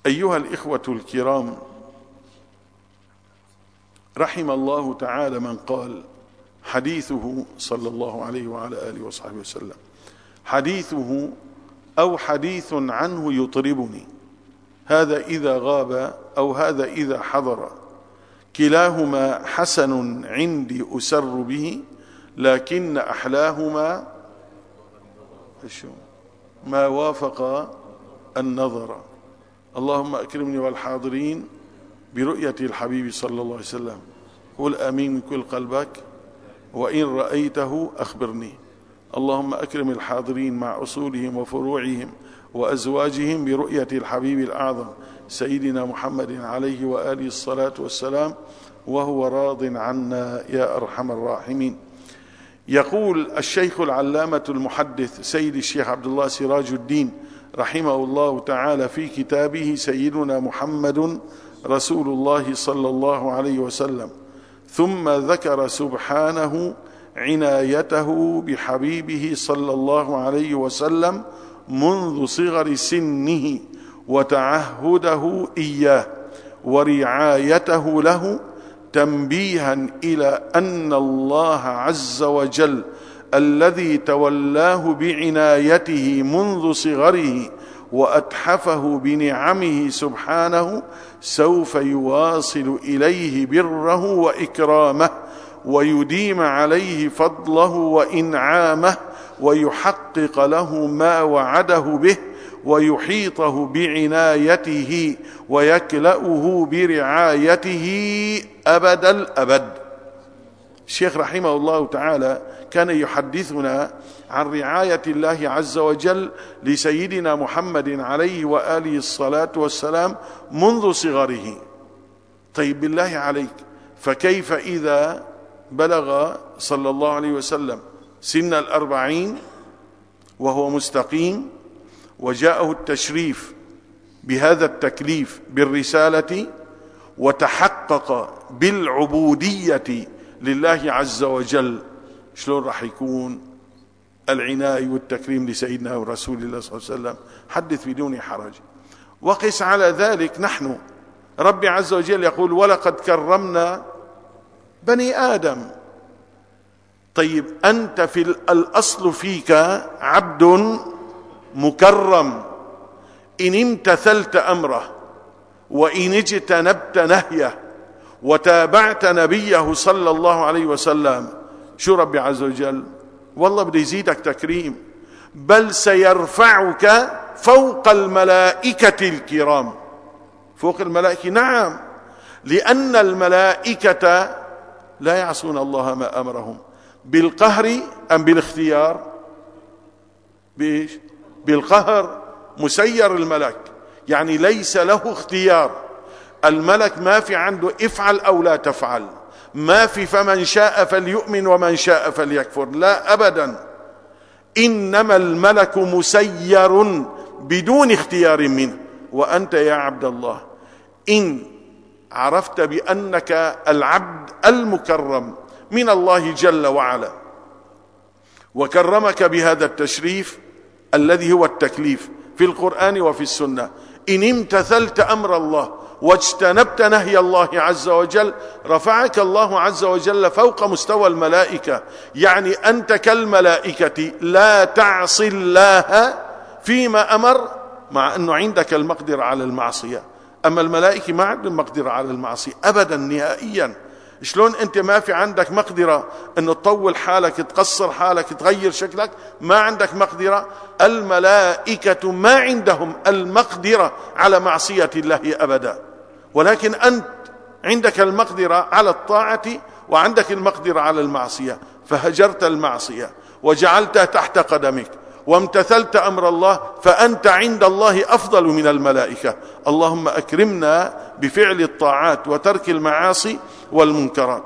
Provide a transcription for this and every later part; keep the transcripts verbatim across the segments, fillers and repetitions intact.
أيها الإخوة الكرام، رحم الله تعالى من قال حديثه صلى الله عليه وعلى آله وصحبه وسلم حديثه أو حديث عنه يطربني، هذا إذا غاب أو هذا إذا حضر، كلاهما حسن عندي أسر به، لكن أحلاهما ما وافق النظر. اللهم أكرمني والحاضرين برؤية الحبيب صلى الله عليه وسلم. قل آمين من كل قلبك، وإن رأيته أخبرني. اللهم أكرم الحاضرين مع أصولهم وفروعهم وأزواجهم برؤية الحبيب الأعظم سيدنا محمد عليه وآله الصلاة والسلام، وهو راض عنا يا أرحم الراحمين. يقول الشيخ العلامة المحدث سيد الشيخ عبد الله سراج الدين رحمه الله تعالى في كتابه سيدنا محمد رسول الله صلى الله عليه وسلم: ثم ذكر سبحانه عنايته بحبيبه صلى الله عليه وسلم منذ صغر سنه وتعهده إياه ورعايته له، تنبيها إلى أن الله عز وجل الذي تولاه بعنايته منذ صغره وأتحفه بنعمه سبحانه سوف يواصل إليه بره وإكرامه، ويديم عليه فضله وإنعامه، ويحقق له ما وعده به، ويحيطه بعنايته، ويكلأه برعايته أبد الأبد. الشيخ رحمه الله تعالى كان يحدثنا عن رعاية الله عز وجل لسيدنا محمد عليه وآله الصلاة والسلام منذ صغره. طيب بالله عليك، فكيف إذا بلغ صلى الله عليه وسلم سن الأربعين وهو مستقيم، وجاءه التشريف بهذا التكليف بالرسالة، وتحقق بالعبودية لله عز وجل؟ شلون راح يكون العناية والتكريم لسيدنا ورسول الله صلى الله عليه وسلم؟ حدث بدون حرج. وقس على ذلك نحن، ربي عز وجل يقول: ولقد كرمنا بني آدم. طيب أنت في الأصل فيك عبد مكرم إن امتثلت أمره وإن اجتنبت نهيه وتابعت نبيه صلى الله عليه وسلم. شو ربي عز وجل؟ والله بده يزيدك تكريم، بل سيرفعك فوق الملائكة الكرام. فوق الملائكة، نعم، لأن الملائكة لا يعصون الله ما أمرهم بالقهر أم بالاختيار؟ بإيش؟ بالقهر. مسير الملك، يعني ليس له اختيار. الملك ما في عنده افعل أو لا تفعل، ما في فمن شاء فليؤمن ومن شاء فليكفر، لا أبدا. إنما الملك مسير بدون اختيار منه. وأنت يا عبد الله إن عرفت بأنك العبد المكرم من الله جل وعلا، وكرمك بهذا التشريف الذي هو التكليف في القرآن وفي السنة، إن امتثلت أمر الله واجتنبت نهي الله عز وجل، رفعك الله عز وجل فوق مستوى الملائكة. يعني أنت كالملائكة لا تعصي الله فيما أمر، مع أنه عندك المقدرة على المعصية. أما الملائكة ما عندهم مقدرة على المعصية أبدا نهائيا. شلون أنت ما في عندك مقدرة أن تطول حالك، تقصر حالك، تغير شكلك؟ ما عندك مقدرة. الملائكة ما عندهم المقدرة على معصية الله أبدا، ولكن أنت عندك المقدرة على الطاعة وعندك المقدرة على المعصية، فهجرت المعصية وجعلتها تحت قدمك وامتثلت أمر الله، فأنت عند الله أفضل من الملائكة. اللهم أكرمنا بفعل الطاعات وترك المعاصي والمنكرات.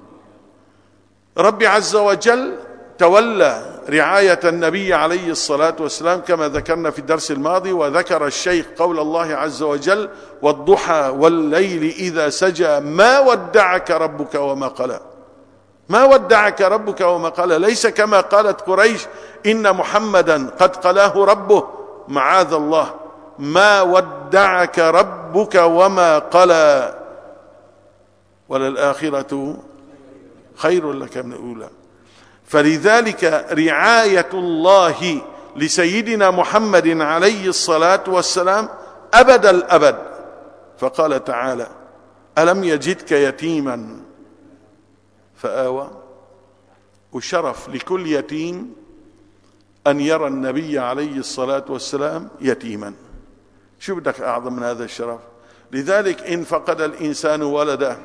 ربي عز وجل تولى رعاية النبي عليه الصلاة والسلام كما ذكرنا في الدرس الماضي. وذكر الشيخ قول الله عز وجل: والضحى والليل إذا سجى ما ودعك ربك وما قلى. ما ودعك ربك وما قلى، ليس كما قالت قريش إن محمدا قد قلاه ربه، معاذ الله. ما ودعك ربك وما قلى وللآخرة خير لك من الأولى. فلذلك رعاية الله لسيدنا محمد عليه الصلاة والسلام أبد الأبد. فقال تعالى: ألم يجدك يتيما فآوى. وشرف لكل يتيم أن يرى النبي عليه الصلاة والسلام يتيما. شو بدك أعظم من هذا الشرف؟ لذلك إن فقد الإنسان ولده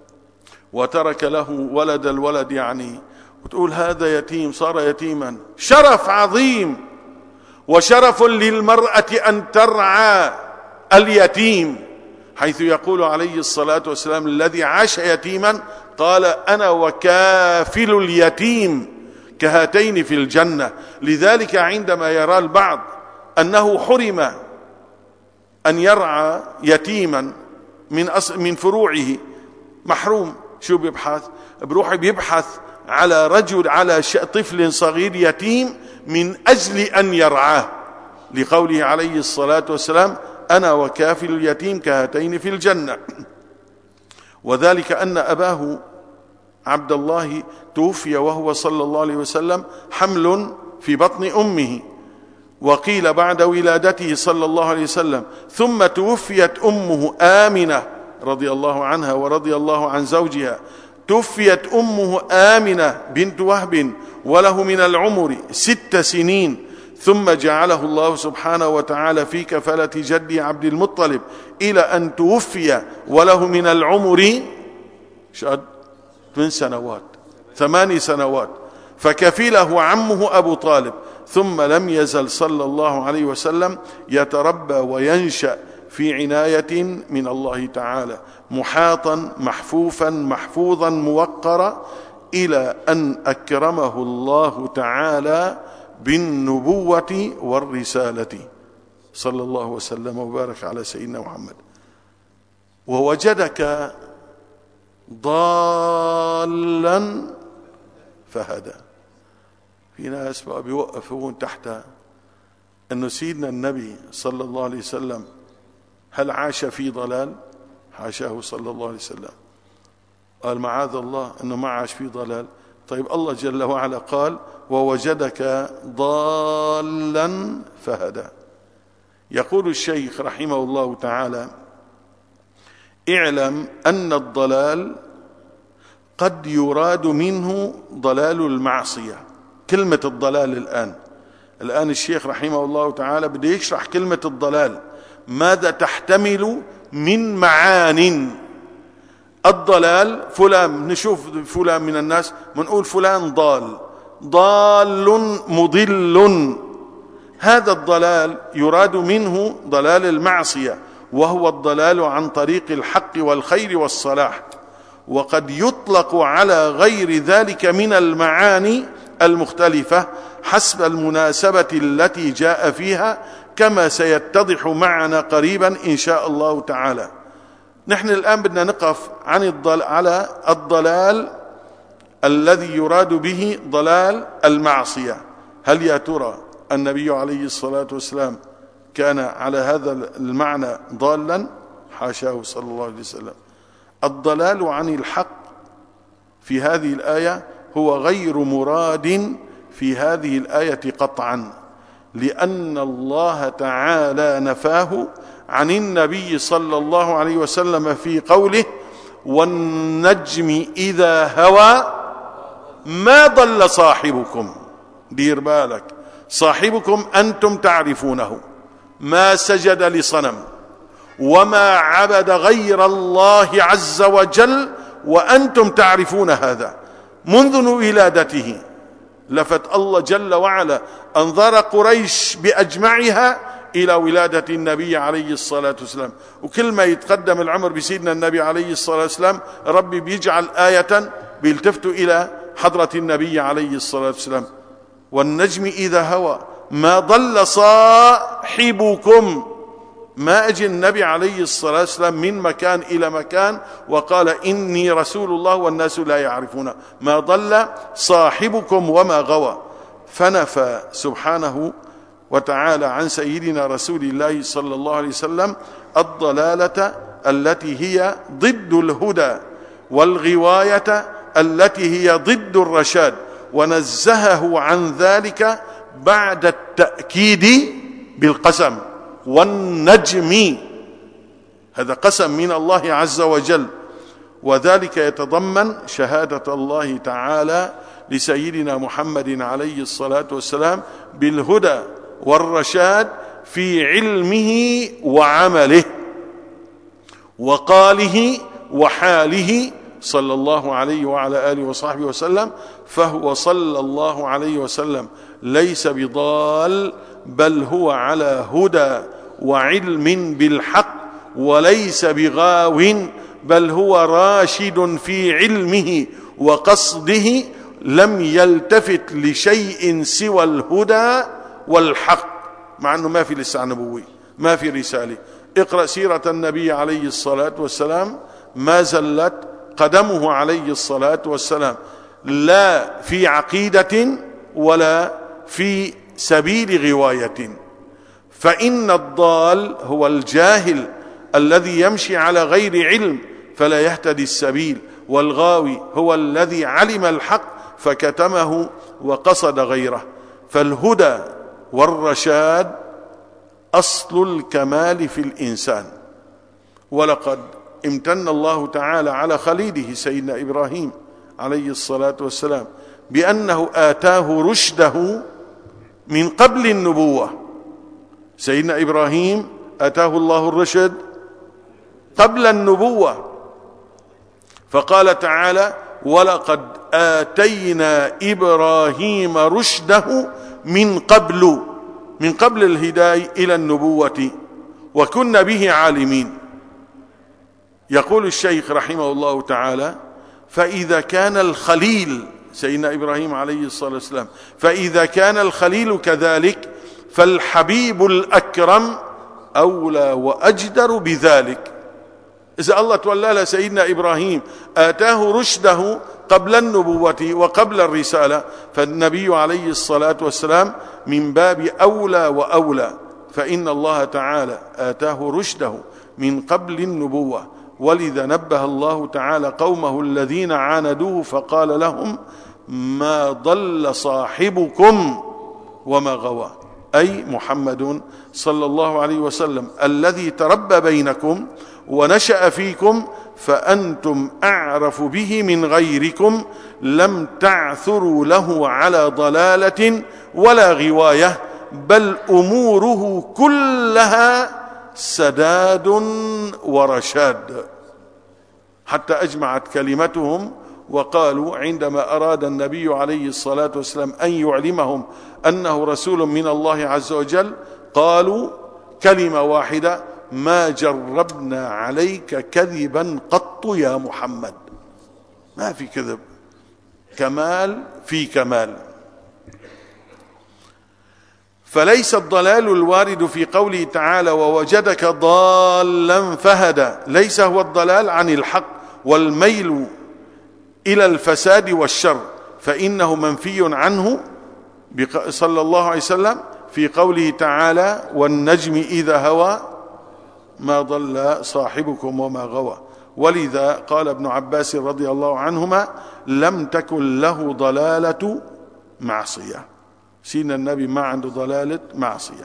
وترك له ولد الولد يعني وتقول هذا يتيم صار يتيما، شرف عظيم وشرف للمرأة أن ترعى اليتيم، حيث يقول عليه الصلاة والسلام: الذي عاش يتيما قال أنا وكافل اليتيم كهاتين في الجنة. لذلك عندما يرى البعض أنه حرم أن يرعى يتيما من من فروعه، محروم، شو بيبحث؟ بروح بيبحث على رجل على طفل صغير يتيم من أجل أن يرعاه، لقوله عليه الصلاة والسلام: أنا وكافل اليتيم كهاتين في الجنة. وذلك أن أباه عبد الله توفي وهو صلى الله عليه وسلم حمل في بطن أمه، وقيل بعد ولادته صلى الله عليه وسلم. ثم توفيت أمه آمنة رضي الله عنها ورضي الله عن زوجها، توفيت أمه آمنة بنت وهب وله من العمر ست سنين، ثم جعله الله سبحانه وتعالى في كفالة جدي عبد المطلب إلى أن توفي وله من العمر شاد من سنوات ثماني سنوات، فكفله عمه أبو طالب. ثم لم يزل صلى الله عليه وسلم يتربى وينشأ في عناية من الله تعالى، محاطا محفوفا محفوظا موقرا، إلى أن أكرمه الله تعالى بالنبوة والرسالة، صلى الله وسلم وبارك على سيدنا محمد. ووجدك ضالا فهدى. في ناس بقى بيوقفون تحت أنه سيدنا النبي صلى الله عليه وسلم هل عاش في ضلال؟ حاشاه صلى الله عليه وسلم، قال معاذ الله أنه ما عاش في ضلال. طيب الله جل وعلا قال: ووجدك ضالا فهدى. يقول الشيخ رحمه الله تعالى: اعلم أن الضلال قد يراد منه ضلال المعصية. كلمة الضلال الآن الآن الشيخ رحمه الله تعالى بده يشرح كلمة الضلال ماذا تحتمل من معان. الضلال فلان، نشوف فلان من الناس منقول فلان ضال، ضال مضل. هذا الضلال يراد منه ضلال المعصية، وهو الضلال عن طريق الحق والخير والصلاح. وقد يطلق على غير ذلك من المعاني المختلفة حسب المناسبة التي جاء فيها، كما سيتضح معنا قريبا إن شاء الله تعالى. نحن الآن بدنا نقف عن الضلال على الضلال الذي يراد به ضلال المعصية. هل يا ترى النبي عليه الصلاة والسلام كان على هذا المعنى ضالا؟ حاشاه صلى الله عليه وسلم. الضلال عن الحق في هذه الآية هو غير مراد في هذه الآية قطعا، لأن الله تعالى نفاه عن النبي صلى الله عليه وسلم في قوله: والنجم إذا هوى ما ضل صاحبكم. دير بالك، صاحبكم أنتم تعرفونه، ما سجد لصنم وما عبد غير الله عز وجل، وأنتم تعرفون هذا منذ ولادته. لفت الله جل وعلا أنظار قريش بأجمعها إلى ولادة النبي عليه الصلاة والسلام. وكل ما يتقدم العمر بسيدنا النبي عليه الصلاة والسلام ربي بيجعل آية بيلتفتوا إلى حضرة النبي عليه الصلاة والسلام: والنجم إذا هوى ما ضل صاحبكم. ما أجي النبي عليه الصلاة والسلام من مكان إلى مكان وقال إني رسول الله والناس لا يعرفون. ما ضل صاحبكم وما غوى. فنفى سبحانه وتعالى عن سيدنا رسول الله صلى الله عليه وسلم الضلالة التي هي ضد الهدى، والغواية التي هي ضد الرشاد، ونزهه عن ذلك بعد التأكيد بالقسم والنجم. هذا قسم من الله عز وجل، وذلك يتضمن شهادة الله تعالى لسيدنا محمد عليه الصلاة والسلام بالهدى والرشاد في علمه وعمله وقاله وحاله صلى الله عليه وعلى آله وصحبه وسلم. فهو صلى الله عليه وسلم ليس بضال، بل هو على هدى وعلم بالحق، وليس بغاو، بل هو راشد في علمه وقصده، لم يلتفت لشيء سوى الهدى والحق، مع أنه ما في لسان نبوي، ما في رسالة. اقرأ سيرة النبي عليه الصلاة والسلام، ما زلت قدمه عليه الصلاة والسلام لا في عقيدة ولا في سبيل غواية. فإن الضال هو الجاهل الذي يمشي على غير علم فلا يهتدي السبيل، والغاوي هو الذي علم الحق فكتمه وقصد غيره. فالهدى والرشاد أصل الكمال في الإنسان. ولقد امتن الله تعالى على خليله سيدنا إبراهيم عليه الصلاة والسلام بأنه آتاه رشده من قبل النبوة. سيدنا إبراهيم آتاه الله الرشد قبل النبوة، فقال تعالى: ولقد آتينا إبراهيم رشده من قبل، من قبل الهداية إلى النبوة، وكنا به عالمين. يقول الشيخ رحمه الله تعالى: فإذا كان الخليل سيدنا إبراهيم عليه الصلاة والسلام، فإذا كان الخليل كذلك، فالحبيب الأكرم أولى وأجدر بذلك. إذا الله تولى لسيدنا إبراهيم آتاه رشده قبل النبوة وقبل الرسالة، فالنبي عليه الصلاة والسلام من باب أولى وأولى، فإن الله تعالى آتاه رشده من قبل النبوة. ولذا نبه الله تعالى قومه الذين عاندوه فقال لهم: ما ضل صاحبكم وما غوى، أي محمد صلى الله عليه وسلم الذي تربى بينكم ونشأ فيكم، فأنتم أعرف به من غيركم، لم تعثروا له على ضلالة ولا غواية، بل أموره كلها سداد ورشاد. حتى أجمعت كلمتهم وقالوا عندما أراد النبي عليه الصلاة والسلام أن يعلمهم أنه رسول من الله عز وجل، قالوا كلمة واحدة: ما جربنا عليك كذبا قط يا محمد. ما في كذب، كمال في كمال. فليس الضلال الوارد في قوله تعالى: ووجدك ضالا فهدى، ليس هو الضلال عن الحق والميل إلى الفساد والشر، فإنه منفي عنه صلى الله عليه وسلم في قوله تعالى: والنجم إذا هوى ما ضل صاحبكم وما غوى. ولذا قال ابن عباس رضي الله عنهما: لم تكن له ضلالة معصية. سيدنا النبي ما عنده ضلالة معصية.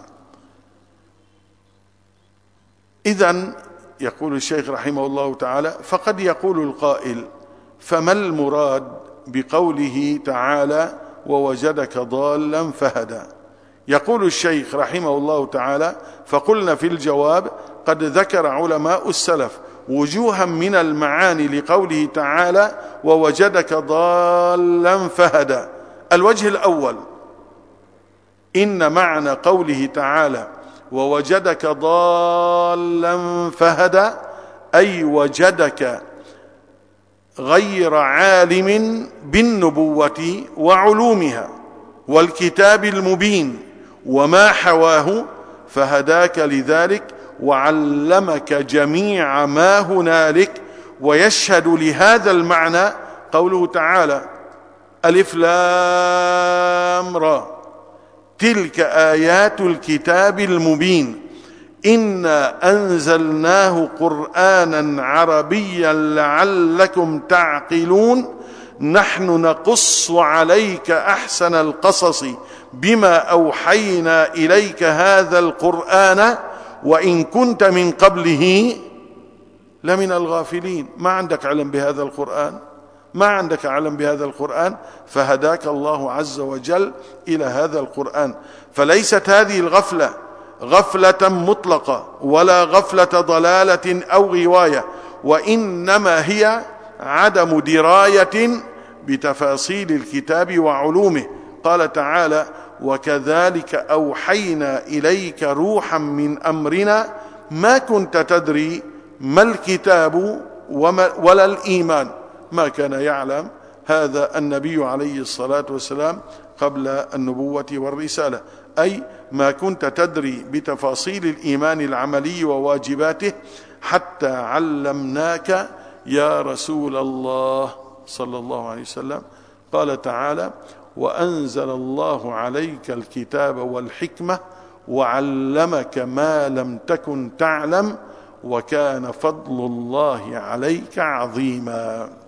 إذن يقول الشيخ رحمه الله تعالى: فقد يقول القائل: فما المراد بقوله تعالى: ووجدك ضالا فهدى؟ يقول الشيخ رحمه الله تعالى: فقلنا في الجواب: قد ذكر علماء السلف وجوها من المعاني لقوله تعالى: ووجدك ضالا فهدى. الوجه الأول: إن معنى قوله تعالى: ووجدك ضالا فهدى، أي وجدك غير عالم بالنبوة وعلومها والكتاب المبين وما حواه، فهداك لذلك وعلمك جميع ما هنالك. ويشهد لهذا المعنى قوله تعالى: ألف لام را، تلك آيات الكتاب المبين إنا أنزلناه قرآنا عربيا لعلكم تعقلون نحن نقص عليك أحسن القصص بما أوحينا إليك هذا القرآن وإن كنت من قبله لمن الغافلين. ما عندك علم بهذا القرآن، ما عندك علم بهذا القرآن، فهداك الله عز وجل إلى هذا القرآن. فليست هذه الغفلة غفلة مطلقة ولا غفلة ضلالة أو غواية، وإنما هي عدم دراية بتفاصيل الكتاب وعلومه. قال تعالى: وكذلك أوحينا إليك روحا من أمرنا ما كنت تدري ما الكتاب ولا الإيمان. ما كان يعلم هذا النبي عليه الصلاة والسلام قبل النبوة والرسالة، أي ما كنت تدري بتفاصيل الإيمان العملي وواجباته حتى علمناك يا رسول الله صلى الله عليه وسلم. قال تعالى: وأنزل الله عليك الكتاب والحكمة وعلمك ما لم تكن تعلم وكان فضل الله عليك عظيما.